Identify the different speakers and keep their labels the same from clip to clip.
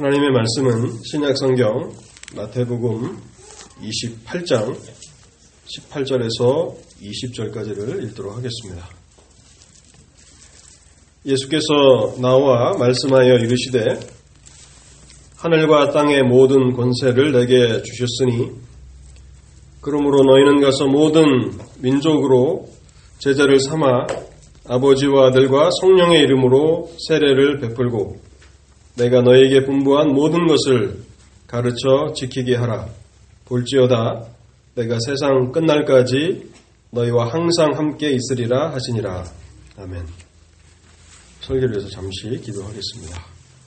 Speaker 1: 하나님의 말씀은 신약성경 마태복음 28장 18절에서 20절까지를 읽도록 하겠습니다. 예수께서 나와 말씀하여 이르시되 하늘과 땅의 모든 권세를 내게 주셨으니 그러므로 너희는 가서 모든 민족으로 제자를 삼아 아버지와 아들과 성령의 이름으로 세례를 베풀고 내가 너희에게 분부한 모든 것을 가르쳐 지키게 하라. 볼지어다 내가 세상 끝날까지 너희와 항상 함께 있으리라 하시니라. 아멘. 설교를 위해서 잠시 기도하겠습니다.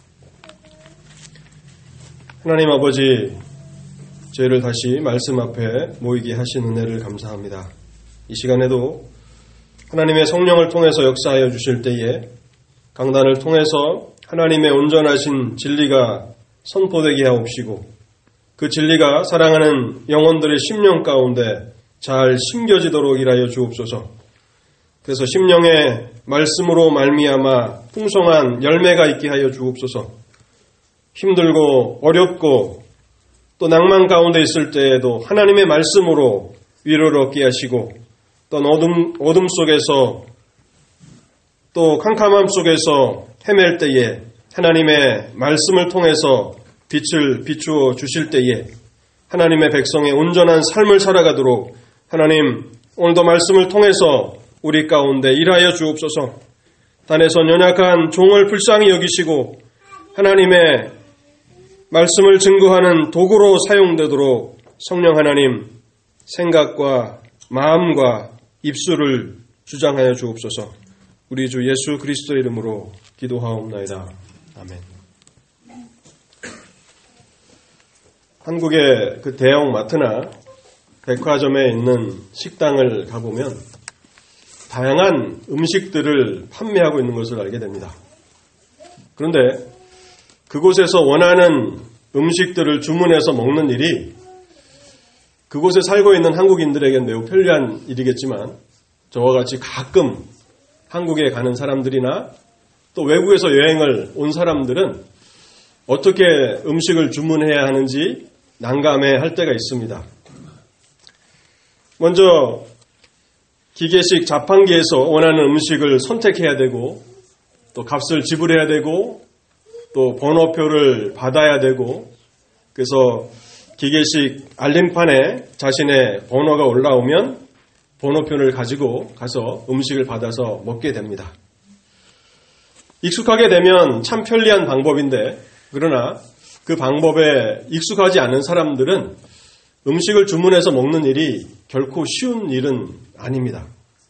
Speaker 1: 하나님 아버지, 저희를 다시 말씀 앞에 모이게 하신 은혜를 감사합니다. 이 시간에도 하나님의 성령을 통해서 역사하여 주실 때에 강단을 통해서 하나님의 온전하신 진리가 선포되게 하옵시고 그 진리가 사랑하는 영혼들의 심령 가운데 잘 심겨지도록 일하여 주옵소서. 그래서 심령의 말씀으로 말미암아 풍성한 열매가 있게 하여 주옵소서. 힘들고 어렵고 또 낭만 가운데 있을 때에도 하나님의 말씀으로 위로를 얻게 하시고 또 어둠 속에서 또 캄캄함 속에서 헤맬 때에 하나님의 말씀을 통해서 빛을 비추어 주실 때에 하나님의 백성의 온전한 삶을 살아가도록 하나님 오늘도 말씀을 통해서 우리 가운데 일하여 주옵소서. 단에서 연약한 종을 불쌍히 여기시고 하나님의 말씀을 증거하는 도구로 사용되도록 성령 하나님 생각과 마음과 입술을 주장하여 주옵소서. 우리 주 예수 그리스도의 이름으로 기도하옵나이다. 아멘. 한국의 그 대형 마트나 백화점에 있는 식당을 가보면 다양한 음식들을 판매하고 있는 것을 알게 됩니다. 그런데 그곳에서 원하는 음식들을 주문해서 먹는 일이 그곳에 살고 있는 한국인들에겐 매우 편리한 일이겠지만 저와 같이 가끔 한국에 가는 사람들이나 또 외국에서 여행을 온 사람들은 어떻게 음식을 주문해야 하는지 난감해할 때가 있습니다. 먼저 기계식 자판기에서 원하는 음식을 선택해야 되고 또 값을 지불해야 되고 또 번호표를 받아야 되고 그래서 기계식 알림판에 자신의 번호가 올라오면 번호표를 가지고 가서 음식을 받아서 먹게 됩니다. 익숙하게 되면 참 편리한 방법인데 그러나 그 방법에 익숙하지 않은 사람들은 음식을 주문해서 먹는 일이 결코 쉬운 일은 아닙니다.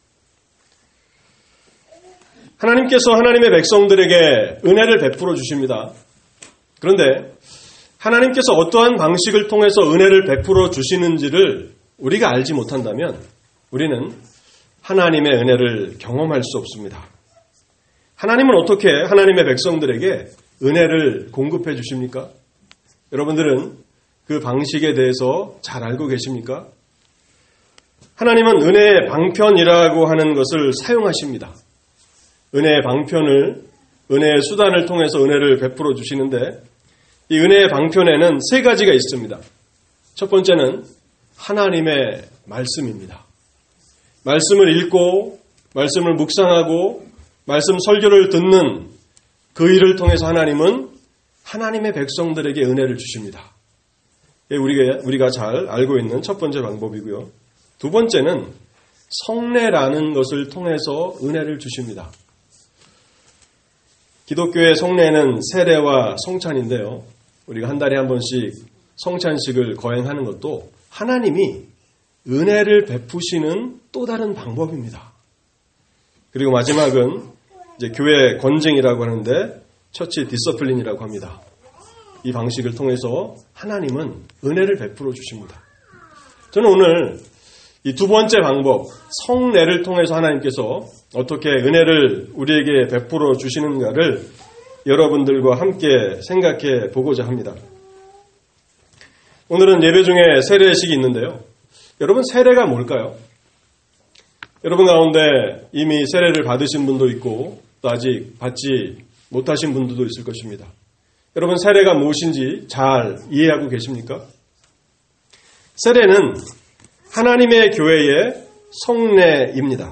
Speaker 1: 하나님께서 하나님의 백성들에게 은혜를 베풀어 주십니다. 그런데 하나님께서 어떠한 방식을 통해서 은혜를 베풀어 주시는지를 우리가 알지 못한다면 우리는 하나님의 은혜를 경험할 수 없습니다. 하나님은 어떻게 하나님의 백성들에게 은혜를 공급해 주십니까? 여러분들은 그 방식에 대해서 잘 알고 계십니까? 하나님은 은혜의 방편이라고 하는 것을 사용하십니다. 은혜의 방편을, 은혜의 수단을 통해서 은혜를 베풀어 주시는데 이 은혜의 방편에는 세 가지가 있습니다. 첫 번째는 하나님의 말씀입니다. 말씀을 읽고 말씀을 묵상하고 말씀 설교를 듣는 그 일을 통해서 하나님은 하나님의 백성들에게 은혜를 주십니다. 우리가 잘 알고 있는 첫 번째 방법이고요. 두 번째는 성례라는 것을 통해서 은혜를 주십니다. 기독교의 성례는 세례와 성찬인데요. 우리가 한 달에 한 번씩 성찬식을 거행하는 것도 하나님이 은혜를 베푸시는 또 다른 방법입니다. 그리고 마지막은 이제 교회 권징이라고 하는데 처치 디서플린이라고 합니다. 이 방식을 통해서 하나님은 은혜를 베풀어 주십니다. 저는 오늘 이 두 번째 방법, 성례를 통해서 하나님께서 어떻게 은혜를 우리에게 베풀어 주시는가를 여러분들과 함께 생각해 보고자 합니다. 오늘은 예배 중에 세례식이 있는데요. 여러분, 세례가 뭘까요? 여러분 가운데 이미 세례를 받으신 분도 있고 또 아직 받지 못하신 분들도 있을 것입니다. 여러분, 세례가 무엇인지 잘 이해하고 계십니까? 세례는 하나님의 교회의 성례입니다.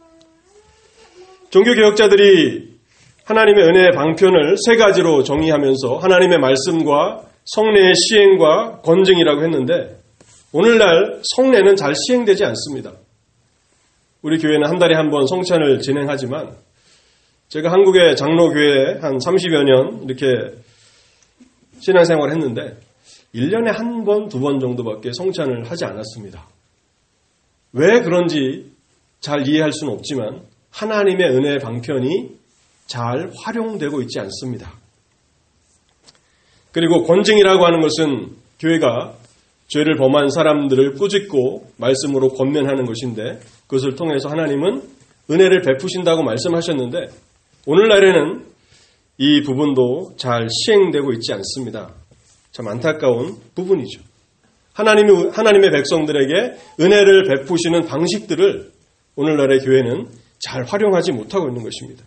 Speaker 1: 종교개혁자들이 하나님의 은혜의 방편을 세 가지로 정의하면서 하나님의 말씀과 성례의 시행과 권증이라고 했는데, 오늘날 성례는 잘 시행되지 않습니다. 우리 교회는 한 달에 한 번 성찬을 진행하지만, 제가 한국의 장로교회에 한 30여 년 이렇게 신앙생활을 했는데 1년에 한 번, 두 번 정도밖에 성찬을 하지 않았습니다. 왜 그런지 잘 이해할 수는 없지만 하나님의 은혜의 방편이 잘 활용되고 있지 않습니다. 그리고 권증이라고 하는 것은 교회가 죄를 범한 사람들을 꾸짖고 말씀으로 권면하는 것인데, 그것을 통해서 하나님은 은혜를 베푸신다고 말씀하셨는데, 오늘날에는 이 부분도 잘 시행되고 있지 않습니다. 참 안타까운 부분이죠. 하나님의 백성들에게 은혜를 베푸시는 방식들을 오늘날의 교회는 잘 활용하지 못하고 있는 것입니다.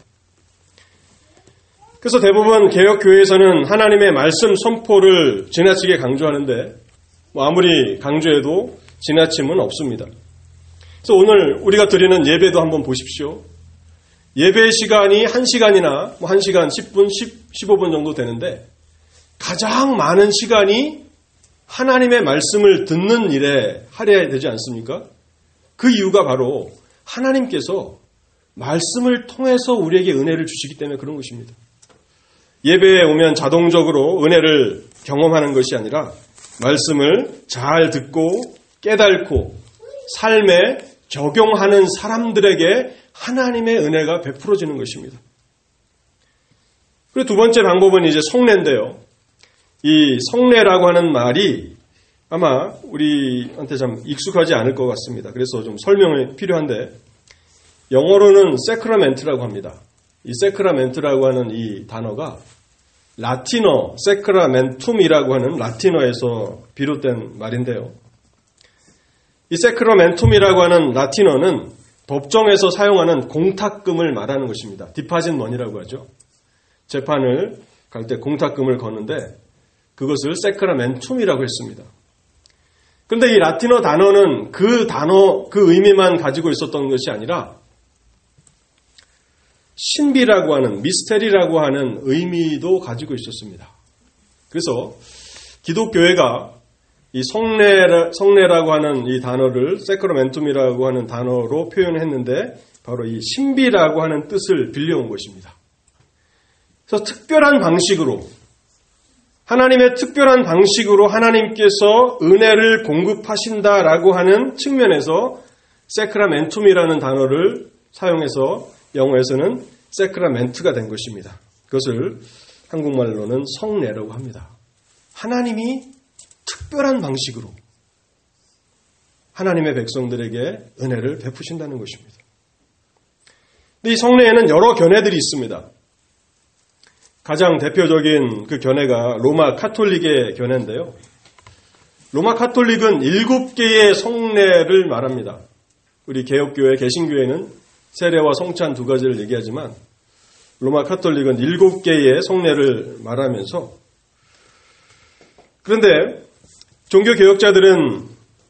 Speaker 1: 그래서 대부분 개혁교회에서는 하나님의 말씀 선포를 지나치게 강조하는데, 아무리 강조해도 지나침은 없습니다. 그래서 오늘 우리가 드리는 예배도 한번 보십시오. 예배 시간이 1시간이나 1시간 10분, 15분 정도 되는데 가장 많은 시간이 하나님의 말씀을 듣는 일에 할애해야 되지 않습니까? 그 이유가 바로 하나님께서 말씀을 통해서 우리에게 은혜를 주시기 때문에 그런 것입니다. 예배에 오면 자동적으로 은혜를 경험하는 것이 아니라 말씀을 잘 듣고 깨닫고 삶에 적용하는 사람들에게 하나님의 은혜가 베풀어지는 것입니다. 그리고 두 번째 방법은 이제 성례인데요. 이 성례라고 하는 말이 아마 우리한테 참 익숙하지 않을 것 같습니다. 그래서 좀 설명이 필요한데, 영어로는 세크라멘트라고 합니다. 이 세크라멘트라고 하는 이 단어가 라틴어 세크라멘툼이라고 하는 라틴어에서 비롯된 말인데요. 이 세크라멘툼이라고 하는 라틴어는 법정에서 사용하는 공탁금을 말하는 것입니다. 디파짓 머니라고 하죠. 재판을 갈 때 공탁금을 거는데 그것을 세크라멘툼이라고 했습니다. 그런데 이 라틴어 단어는 그 의미만 가지고 있었던 것이 아니라 신비라고 하는, 미스테리라고 하는 의미도 가지고 있었습니다. 그래서 기독교회가 이 성례라고 하는 이 단어를 세크라멘툼이라고 하는 단어로 표현했는데, 바로 이 신비라고 하는 뜻을 빌려온 것입니다. 그래서 특별한 방식으로, 하나님의 특별한 방식으로 하나님께서 은혜를 공급하신다라고 하는 측면에서 세크라멘툼이라는 단어를 사용해서 영어에서는 세크라멘트가 된 것입니다. 그것을 한국말로는 성례라고 합니다. 하나님이 특별한 방식으로 하나님의 백성들에게 은혜를 베푸신다는 것입니다. 근데 이 성례에는 여러 견해들이 있습니다. 가장 대표적인 그 견해가 로마 카톨릭의 견해인데요. 로마 카톨릭은 7개의 성례를 말합니다. 우리 개혁교회, 개신교회는 세례와 성찬 두 가지를 얘기하지만 로마 카톨릭은 7개의 성례를 말하면서, 그런데 종교개혁자들은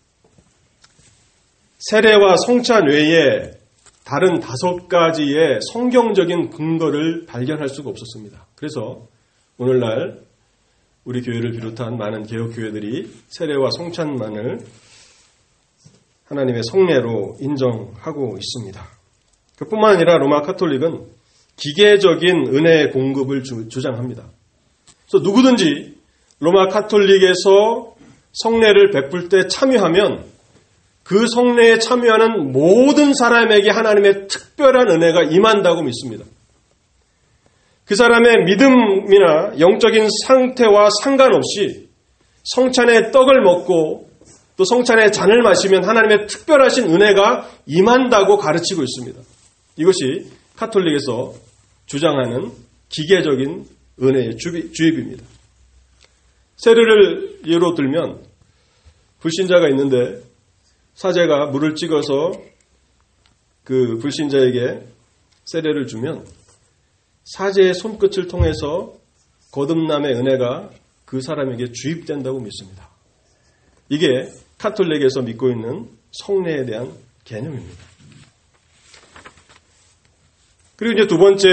Speaker 1: 세례와 성찬 외에 다른 5가지의 성경적인 근거를 발견할 수가 없었습니다. 그래서 오늘날 우리 교회를 비롯한 많은 개혁교회들이 세례와 성찬만을 하나님의 성례로 인정하고 있습니다. 그뿐만 아니라 로마 카톨릭은 기계적인 은혜의 공급을 주장합니다. 그래서 누구든지 로마 카톨릭에서 성례를 베풀 때 참여하면 그 성례에 참여하는 모든 사람에게 하나님의 특별한 은혜가 임한다고 믿습니다. 그 사람의 믿음이나 영적인 상태와 상관없이 성찬의 떡을 먹고 또 성찬의 잔을 마시면 하나님의 특별하신 은혜가 임한다고 가르치고 있습니다. 이것이 카톨릭에서 주장하는 기계적인 은혜의 주입입니다. 세례를 예로 들면 불신자가 있는데 사제가 물을 찍어서 그 불신자에게 세례를 주면 사제의 손끝을 통해서 거듭남의 은혜가 그 사람에게 주입된다고 믿습니다. 이게 카톨릭에서 믿고 있는 성례에 대한 개념입니다. 그리고 이제 두 번째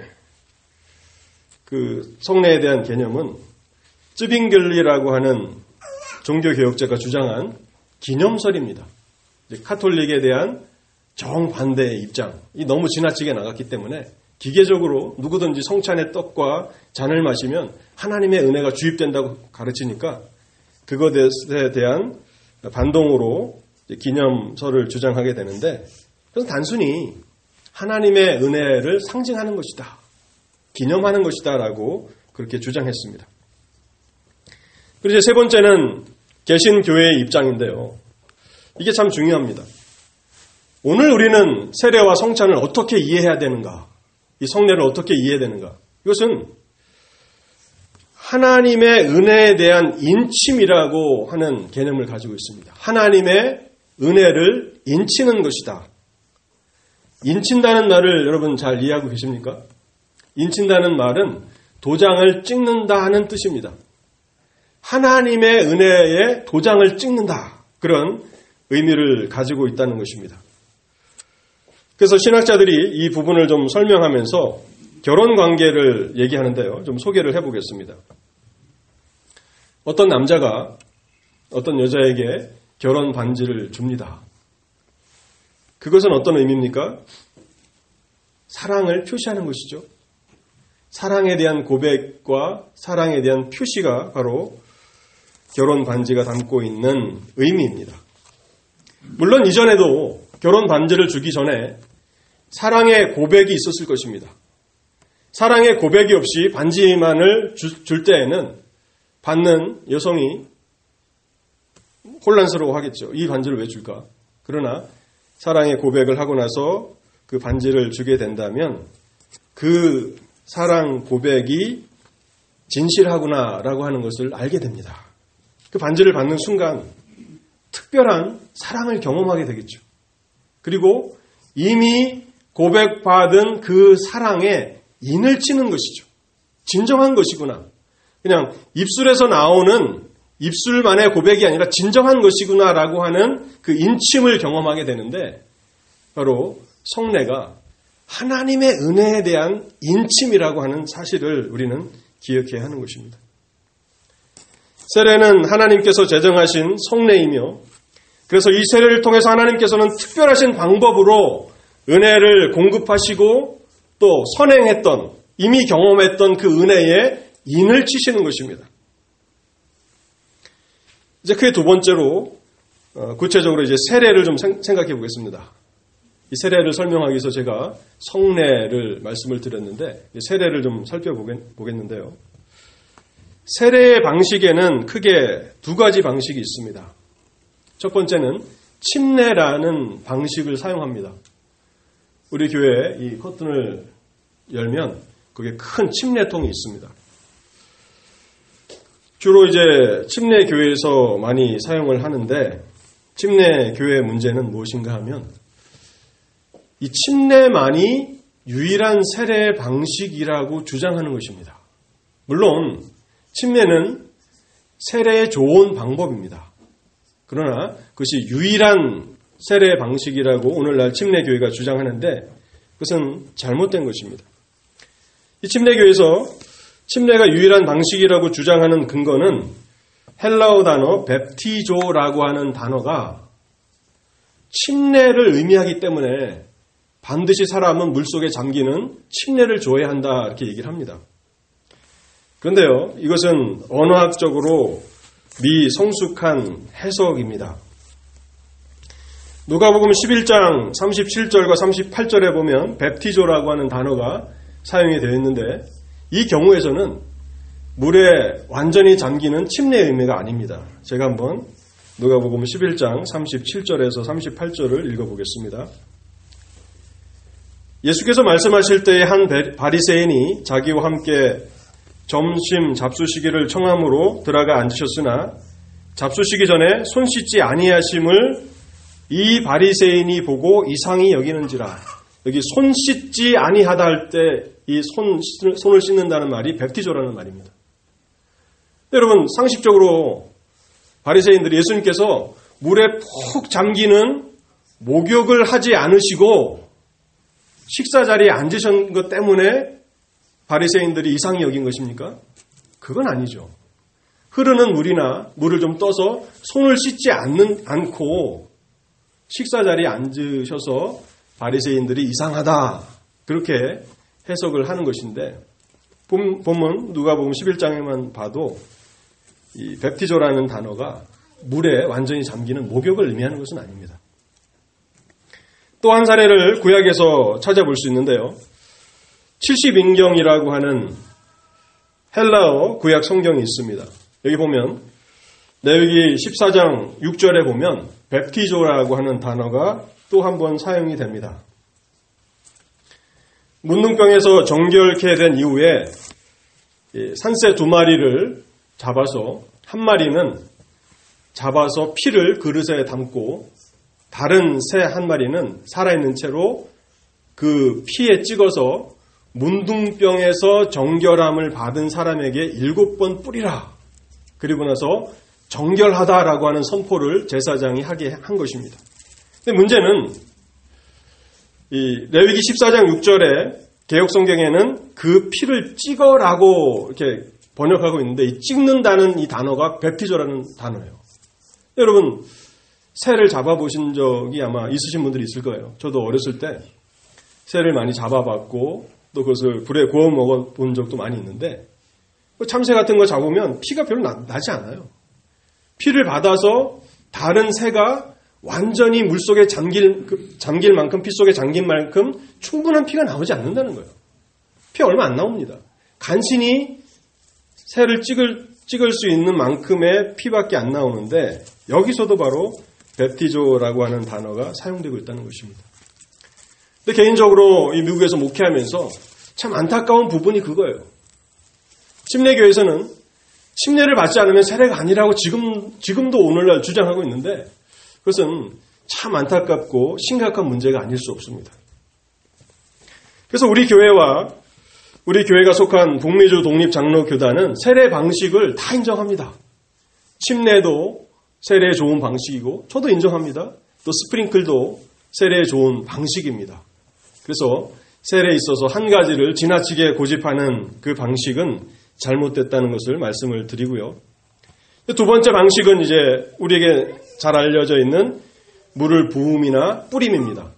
Speaker 1: 그 성례에 대한 개념은 쯔빙글리라고 하는 종교개혁자가 주장한 기념설입니다. 이제 카톨릭에 대한 정반대의 입장이 너무 지나치게 나갔기 때문에 기계적으로 누구든지 성찬의 떡과 잔을 마시면 하나님의 은혜가 주입된다고 가르치니까 그것에 대한 반동으로 기념설을 주장하게 되는데, 그래서 단순히 하나님의 은혜를 상징하는 것이다, 기념하는 것이다 라고 그렇게 주장했습니다. 그리고 이제 세 번째는 개신교회의 입장인데요. 이게 참 중요합니다. 오늘 우리는 세례와 성찬을 어떻게 이해해야 되는가? 이 성례를 어떻게 이해해야 되는가? 이것은 하나님의 은혜에 대한 인침이라고 하는 개념을 가지고 있습니다. 하나님의 은혜를 인치는 것이다. 인친다는 말을 여러분 잘 이해하고 계십니까? 인친다는 말은 도장을 찍는다는 뜻입니다. 하나님의 은혜에 도장을 찍는다, 그런 의미를 가지고 있다는 것입니다. 그래서 신학자들이 이 부분을 좀 설명하면서 결혼 관계를 얘기하는데요. 좀 소개를 해보겠습니다. 어떤 남자가 어떤 여자에게 결혼 반지를 줍니다. 그것은 어떤 의미입니까? 사랑을 표시하는 것이죠. 사랑에 대한 고백과 사랑에 대한 표시가 바로 결혼 반지가 담고 있는 의미입니다. 물론 이전에도 결혼 반지를 주기 전에 사랑의 고백이 있었을 것입니다. 사랑의 고백이 없이 반지만을 줄 때에는 받는 여성이 혼란스러워 하겠죠. 이 반지를 왜 줄까? 그러나 사랑의 고백을 하고 나서 그 반지를 주게 된다면 그 사랑 고백이 진실하구나라고 하는 것을 알게 됩니다. 그 반지를 받는 순간 특별한 사랑을 경험하게 되겠죠. 그리고 이미 고백받은 그 사랑에 인을 치는 것이죠. 진정한 것이구나. 그냥 입술에서 나오는 입술만의 고백이 아니라 진정한 것이구나라고 하는 그 인침을 경험하게 되는데, 바로 성례가 하나님의 은혜에 대한 인침이라고 하는 사실을 우리는 기억해야 하는 것입니다. 세례는 하나님께서 제정하신 성례이며, 그래서 이 세례를 통해서 하나님께서는 특별하신 방법으로 은혜를 공급하시고 또 선행했던, 이미 경험했던 그 은혜에 인을 치시는 것입니다. 이제 그의 두 번째로 구체적으로 이제 세례를 좀 생각해 보겠습니다. 이 세례를 설명하기 위해서 제가 성례를 말씀을 드렸는데 세례를 좀 살펴보겠는데요. 세례의 방식에는 크게 두 가지 방식이 있습니다. 첫 번째는 침례라는 방식을 사용합니다. 우리 교회에 이 커튼을 열면 거기에 큰 침례통이 있습니다. 주로 이제 침례 교회에서 많이 사용을 하는데, 침례 교회의 문제는 무엇인가 하면 이 침례만이 유일한 세례 방식이라고 주장하는 것입니다. 물론 침례는 세례의 좋은 방법입니다. 그러나 그것이 유일한 세례 방식이라고 오늘날 침례교회가 주장하는데 그것은 잘못된 것입니다. 이 침례교회에서 침례가 유일한 방식이라고 주장하는 근거는 헬라어 단어 베프티조라고 하는 단어가 침례를 의미하기 때문에 반드시 사람은 물속에 잠기는 침례를 줘야 한다, 이렇게 얘기를 합니다. 그런데요, 이것은 언어학적으로 미성숙한 해석입니다. 누가복음 11장 37절과 38절에 보면 베프티조라고 하는 단어가 사용이 되어 있는데, 이 경우에서는 물에 완전히 잠기는 침례의 의미가 아닙니다. 제가 한번 누가복음 11장 37절에서 38절을 읽어보겠습니다. 예수께서 말씀하실 때에 한 바리새인이 자기와 함께 점심 잡수시기를 청함으로 들어가 앉으셨으나 잡수시기 전에 손 씻지 아니하심을 이 바리새인이 보고 이상히 여기는지라. 여기 손 씻지 아니하다 할 때 이 손을 씻는다는 말이 뵙티조라는 말입니다. 여러분, 상식적으로 바리새인들이 예수님께서 물에 푹 잠기는 목욕을 하지 않으시고 식사 자리에 앉으신 것 때문에 바리새인들이 이상히 여긴 것입니까? 그건 아니죠. 흐르는 물이나 물을 좀 떠서 손을 씻지 않고 식사 자리에 앉으셔서 바리새인들이 이상하다, 그렇게 해석을 하는 것인데, 본문 누가복음 11장에만 봐도 이 뵙티조라는 단어가 물에 완전히 잠기는 목욕을 의미하는 것은 아닙니다. 또 한 사례를 구약에서 찾아볼 수 있는데요. 70인경이라고 하는 헬라어 구약 성경이 있습니다. 여기 보면 레위기 14장 6절에 보면 뵙티조라고 하는 단어가 또 한 번 사용이 됩니다. 문둥병에서 정결케 된 이후에 산새 2마리를 잡아서 한 마리는 잡아서 피를 그릇에 담고 다른 새 한 마리는 살아있는 채로 그 피에 찍어서 문둥병에서 정결함을 받은 사람에게 7번 뿌리라. 그리고 나서 정결하다라고 하는 선포를 제사장이 하게 한 것입니다. 근데 문제는 이 레위기 14장 6절에 개역성경에는 그 피를 찍어라고 이렇게 번역하고 있는데, 이 찍는다는 이 단어가 뵙티조라는 단어예요. 여러분, 새를 잡아보신 적이 아마 있으신 분들이 있을 거예요. 저도 어렸을 때 새를 많이 잡아봤고 또 그것을 불에 구워 먹어본 적도 많이 있는데, 참새 같은 거 잡으면 피가 별로 나지 않아요. 피를 받아서 다른 새가 완전히 물속에 잠길 만큼, 피 속에 잠긴 만큼 충분한 피가 나오지 않는다는 거예요. 피 얼마 안 나옵니다. 간신히 새를 찍을 수 있는 만큼의 피밖에 안 나오는데, 여기서도 바로 뵙티조라고 하는 단어가 사용되고 있다는 것입니다. 근데 개인적으로 이 미국에서 목회하면서 참 안타까운 부분이 그거예요. 침례교회에서는 침례를 받지 않으면 세례가 아니라고 지금도 오늘날 주장하고 있는데, 그것은 참 안타깝고 심각한 문제가 아닐 수 없습니다. 그래서 우리 교회가 속한 북미주 독립장로교단은 세례 방식을 다 인정합니다. 침례도 세례에 좋은 방식이고, 저도 인정합니다. 또 스프링클도 세례에 좋은 방식입니다. 그래서 세례에 있어서 한 가지를 지나치게 고집하는 그 방식은 잘못됐다는 것을 말씀을 드리고요. 두 번째 방식은 이제 우리에게 잘 알려져 있는 물을 부음이나 뿌림입니다.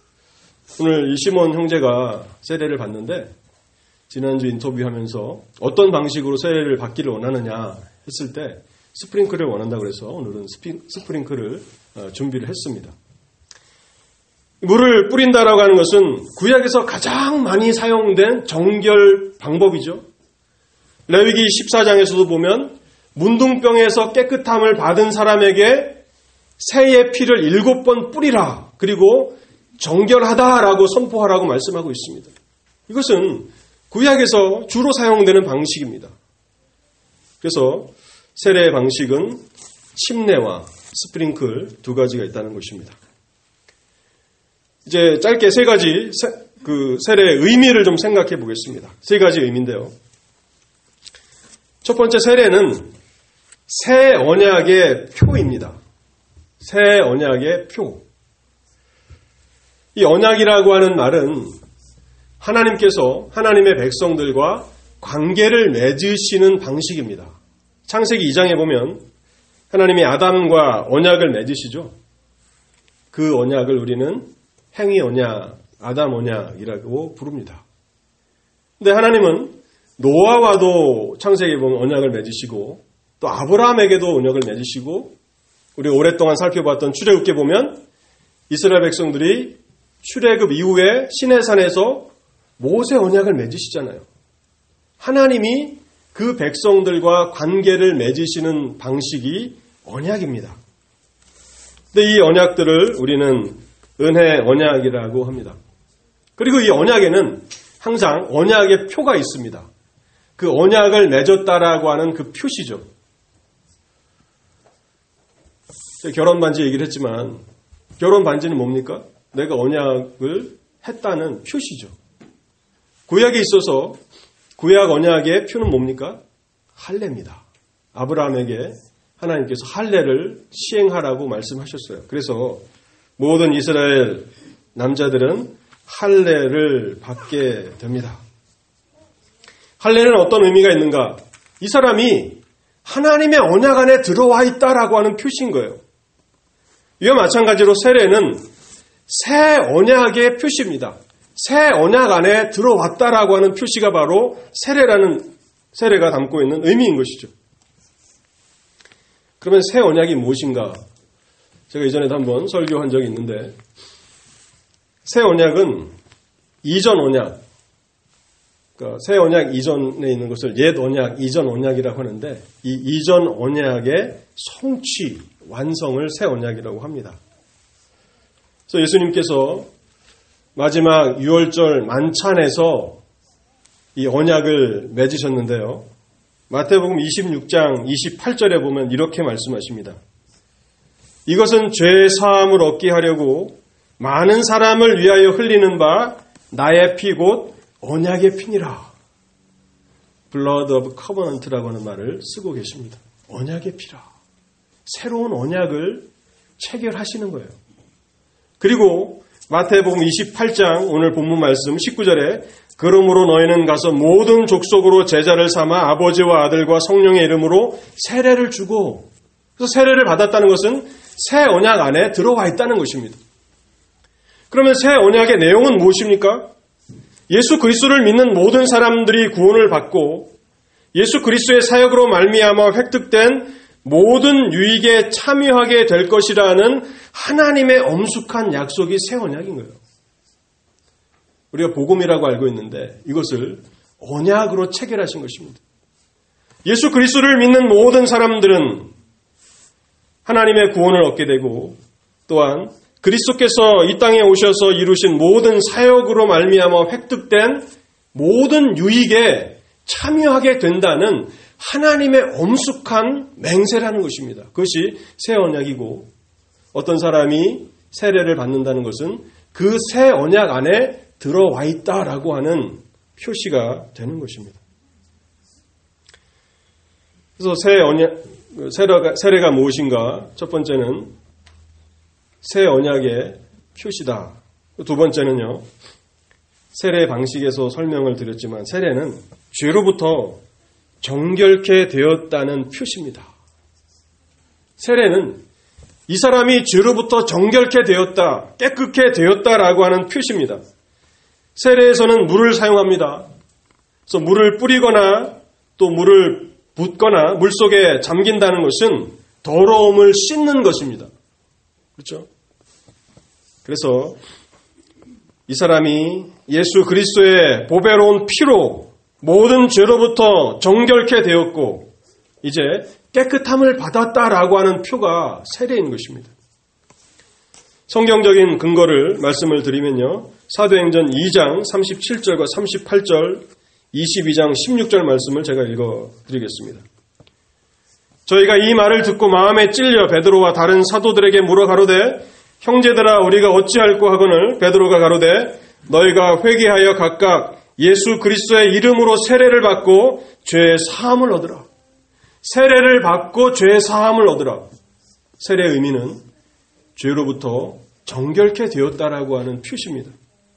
Speaker 1: 오늘 이 시몬 형제가 세례를 받는데, 지난주 인터뷰하면서 어떤 방식으로 세례를 받기를 원하느냐 했을 때 스프링클을 원한다고 그래서 오늘은 스프링클을 준비를 했습니다. 물을 뿌린다라고 하는 것은 구약에서 가장 많이 사용된 정결 방법이죠. 레위기 14장에서도 보면 문둥병에서 깨끗함을 받은 사람에게 새의 피를 7번 뿌리라. 그리고 정결하다라고 선포하라고 말씀하고 있습니다. 이것은 구약에서 주로 사용되는 방식입니다. 그래서 세례의 방식은 침례와 스프링클 2가지가 있다는 것입니다. 이제 짧게 3가지 세례의 의미를 좀 생각해 보겠습니다. 3가지 의미인데요. 첫 번째, 세례는 새 언약의 표입니다. 새 언약의 표. 이 언약이라고 하는 말은 하나님께서 하나님의 백성들과 관계를 맺으시는 방식입니다. 창세기 2장에 보면 하나님이 아담과 언약을 맺으시죠. 그 언약을 우리는 행위 언약, 아담 언약이라고 부릅니다. 근데 하나님은 노아와도 창세기에 보면 언약을 맺으시고, 또 아브라함에게도 언약을 맺으시고, 우리가 오랫동안 살펴봤던 출애굽기에 보면 이스라엘 백성들이 출애굽 이후에 시내산에서 모세 언약을 맺으시잖아요. 하나님이 그 백성들과 관계를 맺으시는 방식이 언약입니다. 근데 이 언약들을 우리는 은혜 언약이라고 합니다. 그리고 이 언약에는 항상 언약의 표가 있습니다. 그 언약을 맺었다라고 하는 그 표시죠. 결혼 반지 얘기를 했지만 결혼 반지는 뭡니까? 내가 언약을 했다는 표시죠. 구약에 있어서 구약 언약의 표는 뭡니까? 할례입니다. 아브라함에게 하나님께서 할례를 시행하라고 말씀하셨어요. 그래서 모든 이스라엘 남자들은 할례를 받게 됩니다. 할례는 어떤 의미가 있는가? 이 사람이 하나님의 언약 안에 들어와 있다라고 하는 표시인 거예요. 이와 마찬가지로 세례는 새 언약의 표시입니다. 새 언약 안에 들어왔다라고 하는 표시가 바로 세례가 담고 있는 의미인 것이죠. 그러면 새 언약이 무엇인가? 제가 이전에도 한번 설교한 적이 있는데 새 언약은 이전 언약, 그러니까 새 언약 이전에 있는 것을 옛 언약, 이전 언약이라고 하는데 이 이전 언약의 성취, 완성을 새 언약이라고 합니다. 그래서 예수님께서 마지막 유월절 만찬에서 이 언약을 맺으셨는데요. 마태복음 26장 28절에 보면 이렇게 말씀하십니다. 이것은 죄 사함을 얻게 하려고 많은 사람을 위하여 흘리는 바 나의 피 곧 언약의 피니라. Blood of Covenant라고 하는 말을 쓰고 계십니다. 언약의 피라. 새로운 언약을 체결하시는 거예요. 그리고 마태복음 28장 오늘 본문 말씀 19절에 그러므로 너희는 가서 모든 족속으로 제자를 삼아 아버지와 아들과 성령의 이름으로 세례를 주고, 그래서 세례를 받았다는 것은 새 언약 안에 들어와 있다는 것입니다. 그러면 새 언약의 내용은 무엇입니까? 예수 그리스도를 믿는 모든 사람들이 구원을 받고 예수 그리스도의 사역으로 말미암아 획득된 모든 유익에 참여하게 될 것이라는 하나님의 엄숙한 약속이 새 언약인 거예요. 우리가 복음이라고 알고 있는데 이것을 언약으로 체결하신 것입니다. 예수 그리스도를 믿는 모든 사람들은 하나님의 구원을 얻게 되고 또한 그리스도께서 이 땅에 오셔서 이루신 모든 사역으로 말미암아 획득된 모든 유익에 참여하게 된다는 하나님의 엄숙한 맹세라는 것입니다. 그것이 새 언약이고 어떤 사람이 세례를 받는다는 것은 그 새 언약 안에 들어와 있다라고 하는 표시가 되는 것입니다. 그래서 세례가 무엇인가? 첫 번째는 새 언약의 표시다. 두 번째는요. 세례 방식에서 설명을 드렸지만 세례는 죄로부터 정결케 되었다는 표시입니다. 세례는 이 사람이 죄로부터 정결케 되었다, 깨끗게 되었다라고 하는 표시입니다. 세례에서는 물을 사용합니다. 그래서 물을 뿌리거나 또 물을 붓거나 물 속에 잠긴다는 것은 더러움을 씻는 것입니다. 그렇죠? 그래서 이 사람이 예수 그리스도의 보배로운 피로 모든 죄로부터 정결케 되었고 이제 깨끗함을 받았다라고 하는 표가 세례인 것입니다. 성경적인 근거를 말씀을 드리면요. 사도행전 2장 37절과 38절, 22장 16절 말씀을 제가 읽어드리겠습니다. 저희가 이 말을 듣고 마음에 찔려 베드로와 다른 사도들에게 물어 가로되 형제들아 우리가 어찌할꼬 하거늘 베드로가 가로되 너희가 회개하여 각각 예수 그리스도의 이름으로 세례를 받고 죄 사함을 얻으라. 세례를 받고 죄 사함을 얻으라. 세례의 의미는 죄로부터 정결케 되었다라고 하는 표시입니다.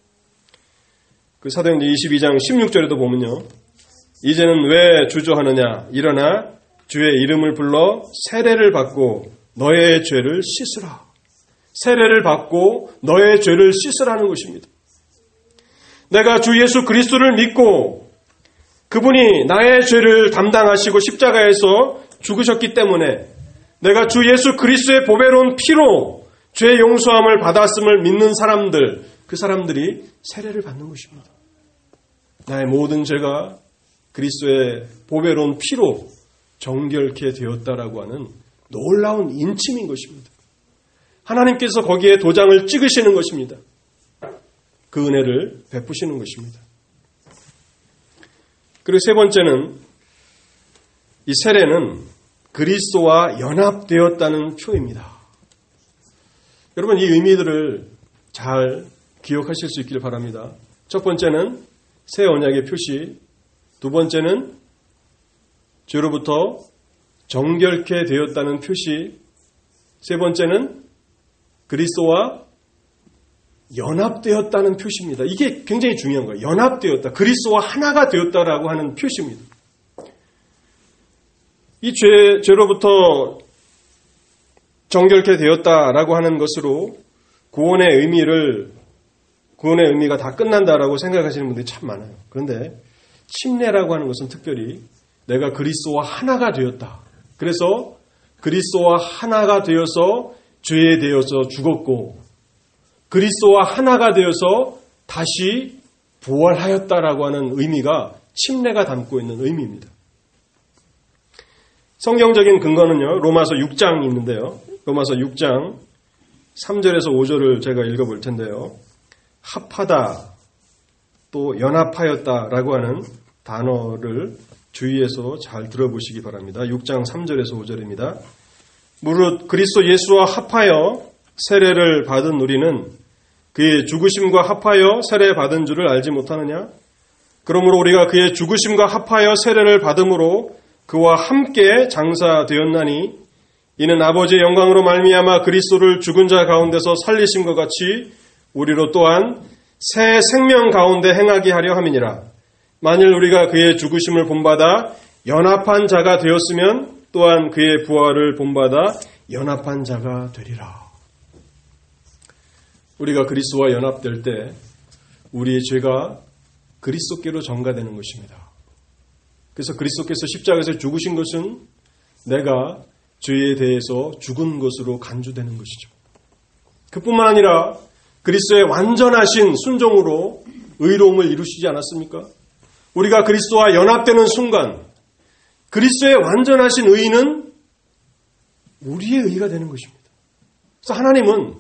Speaker 1: 그 사도행전 22장 16절에도 보면요. 이제는 왜 주저하느냐 일어나 주의 이름을 불러 세례를 받고 너의 죄를 씻으라. 세례를 받고 너의 죄를 씻으라는 것입니다. 내가 주 예수 그리스도를 믿고 그분이 나의 죄를 담당하시고 십자가에서 죽으셨기 때문에 내가 주 예수 그리스도의 보배로운 피로 죄 용서함을 받았음을 믿는 사람들, 그 사람들이 세례를 받는 것입니다. 나의 모든 죄가 그리스도의 보배로운 피로 정결케 되었다라고 하는 놀라운 인침인 것입니다. 하나님께서 거기에 도장을 찍으시는 것입니다. 그 은혜를 베푸시는 것입니다. 그리고 세 번째는 이 세례는 그리스도와 연합되었다는 표입니다. 여러분 이 의미들을 잘 기억하실 수 있기를 바랍니다. 첫 번째는 새 언약의 표시, 두 번째는 죄로부터 정결케 되었다는 표시, 세 번째는 그리스도와 연합되었다는 표시입니다. 이게 굉장히 중요한 거예요. 연합되었다. 그리스도와 하나가 되었다라고 하는 표시입니다. 이 죄로부터 정결케 되었다라고 하는 것으로 구원의 의미가 다 끝난다라고 생각하시는 분들이 참 많아요. 그런데 침례라고 하는 것은 특별히 내가 그리스도와 하나가 되었다. 그래서 그리스도와 하나가 되어서 죄에 대해서 죽었고 그리스도와 하나가 되어서 다시 부활하였다라고 하는 의미가 침례가 담고 있는 의미입니다. 성경적인 근거는요. 로마서 6장이 있는데요. 로마서 6장 3절에서 5절을 제가 읽어볼 텐데요. 합하다 또 연합하였다라고 하는 단어를 주의해서 잘 들어보시기 바랍니다. 6장 3절에서 5절입니다. 무릇 그리스도 예수와 합하여 세례를 받은 우리는 그의 죽으심과 합하여 세례 받은 줄을 알지 못하느냐? 그러므로 우리가 그의 죽으심과 합하여 세례를 받음으로 그와 함께 장사되었나니 이는 아버지의 영광으로 말미암아 그리스도를 죽은 자 가운데서 살리심과 같이 우리로 또한 새 생명 가운데 행하게 하려 함이니라. 만일 우리가 그의 죽으심을 본받아 연합한 자가 되었으면 또한 그의 부활을 본받아 연합한 자가 되리라. 우리가 그리스도와 연합될 때 우리의 죄가 그리스도께로 전가되는 것입니다. 그래서 그리스도께서 십자가에서 죽으신 것은 내가 죄에 대해서 죽은 것으로 간주되는 것이죠. 그뿐만 아니라 그리스도의 완전하신 순종으로 의로움을 이루시지 않았습니까? 우리가 그리스도와 연합되는 순간 그리스도의 완전하신 의는 우리의 의가 되는 것입니다. 그래서 하나님은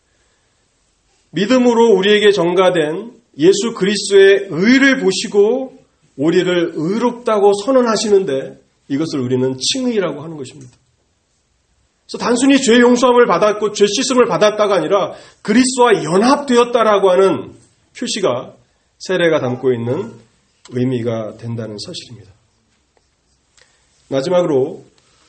Speaker 1: 믿음으로 우리에게 전가된 예수 그리스도의 의를 보시고 우리를 의롭다고 선언하시는데 이것을 우리는 칭의라고 하는 것입니다. 그래서 단순히 죄 용서함을 받았고 죄 씻음을 받았다가 아니라 그리스도와 연합되었다라고 하는 표시가 세례가 담고 있는 의미가 된다는 사실입니다. 마지막으로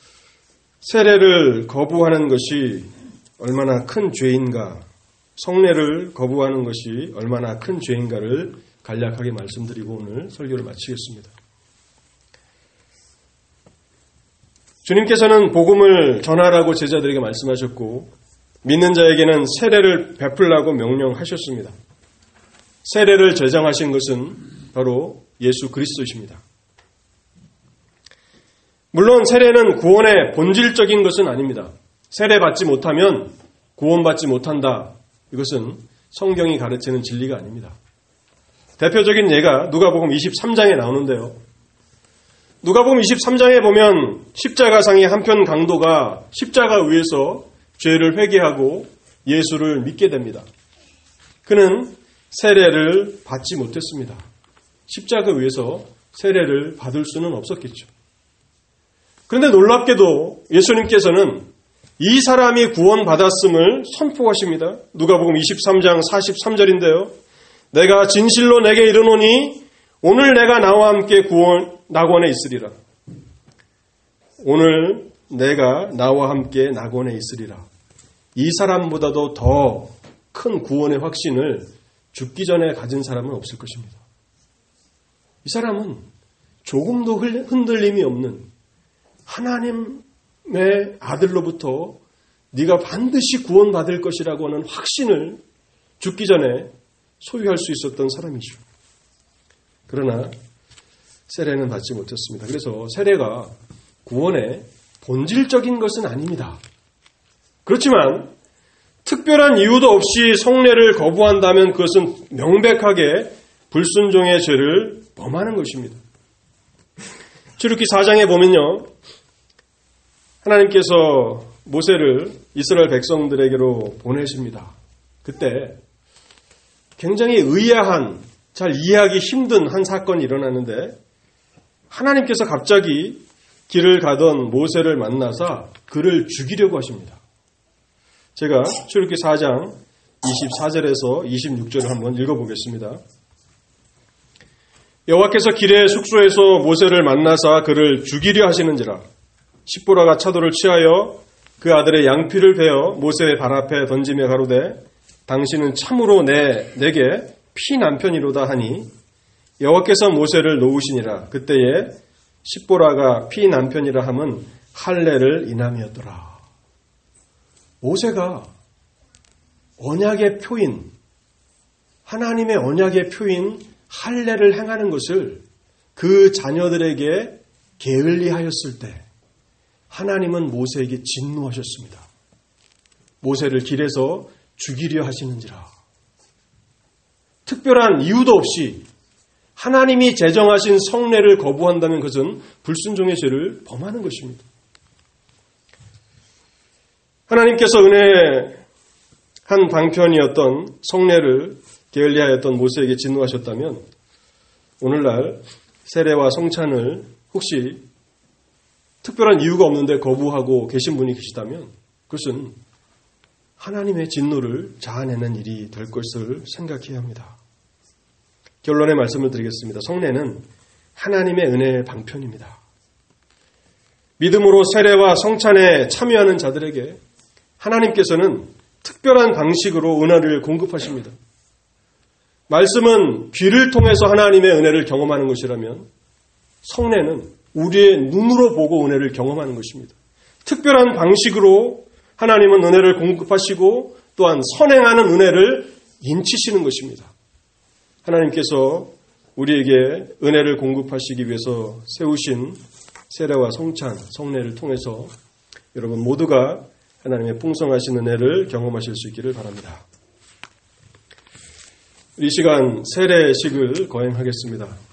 Speaker 1: 세례를 거부하는 것이 얼마나 큰 죄인가, 성례를 거부하는 것이 얼마나 큰 죄인가를 간략하게 말씀드리고 오늘 설교를 마치겠습니다. 주님께서는 복음을 전하라고 제자들에게 말씀하셨고 믿는 자에게는 세례를 베풀라고 명령하셨습니다. 세례를 제정하신 것은 바로 예수 그리스도이십니다. 물론 세례는 구원의 본질적인 것은 아닙니다. 세례받지 못하면 구원받지 못한다. 이것은 성경이 가르치는 진리가 아닙니다. 대표적인 예가 누가복음 23장에 나오는데요. 누가복음 23장에 보면 십자가상의 한편 강도가 십자가 위에서 죄를 회개하고 예수를 믿게 됩니다. 그는 세례를 받지 못했습니다. 십자가 위에서 세례를 받을 수는 없었겠죠. 그런데 놀랍게도 예수님께서는 이 사람이 구원받았음을 선포하십니다. 누가복음 23장 43절인데요. 내가 진실로 내게 이르노니 오늘 내가 나와 함께 낙원에 있으리라. 오늘 내가 나와 함께 낙원에 있으리라. 이 사람보다도 더 큰 구원의 확신을 죽기 전에 가진 사람은 없을 것입니다. 이 사람은 조금도 흔들림이 없는 하나님의 아들로부터 네가 반드시 구원받을 것이라고 하는 확신을 죽기 전에 소유할 수 있었던 사람이죠. 그러나 세례는 받지 못했습니다. 그래서 세례가 구원의 본질적인 것은 아닙니다. 그렇지만 특별한 이유도 없이 성례를 거부한다면 그것은 명백하게 불순종의 죄를 범하는 것입니다. 출애굽기 4장에 보면요. 하나님께서 모세를 이스라엘 백성들에게로 보내십니다. 그때 굉장히 의아한, 잘 이해하기 힘든 한 사건이 일어나는데 하나님께서 갑자기 길을 가던 모세를 만나사 그를 죽이려고 하십니다. 제가 출애굽기 4장 24절에서 26절을 한번 읽어보겠습니다. 여호와께서 길의 숙소에서 모세를 만나사 그를 죽이려 하시는지라. 십보라가 차도를 취하여 그 아들의 양피를 베어 모세의 발 앞에 던지며 가로되 당신은 참으로 내게 피 남편이로다 하니 여호와께서 모세를 놓으시니라. 그때에 십보라가 피 남편이라 함은 할례를 인함이었더라. 모세가 언약의 표인, 하나님의 언약의 표인 할례를 행하는 것을 그 자녀들에게 게을리하였을 때 하나님은 모세에게 진노하셨습니다. 모세를 길에서 죽이려 하시는지라. 특별한 이유도 없이 하나님이 제정하신 성례를 거부한다면 그것은 불순종의 죄를 범하는 것입니다. 하나님께서 은혜한 방편이었던 성례를 게을리하였던 모세에게 진노하셨다면 오늘날 세례와 성찬을 혹시 특별한 이유가 없는데 거부하고 계신 분이 계시다면 그것은 하나님의 진노를 자아내는 일이 될 것을 생각해야 합니다. 결론의 말씀을 드리겠습니다. 성례는 하나님의 은혜의 방편입니다. 믿음으로 세례와 성찬에 참여하는 자들에게 하나님께서는 특별한 방식으로 은혜를 공급하십니다. 말씀은 귀를 통해서 하나님의 은혜를 경험하는 것이라면 성례는 우리의 눈으로 보고 은혜를 경험하는 것입니다. 특별한 방식으로 하나님은 은혜를 공급하시고 또한 선행하는 은혜를 인치시는 것입니다. 하나님께서 우리에게 은혜를 공급하시기 위해서 세우신 세례와 성찬, 성례를 통해서 여러분 모두가 하나님의 풍성하신 은혜를 경험하실 수 있기를 바랍니다. 이 시간 세례식을 거행하겠습니다.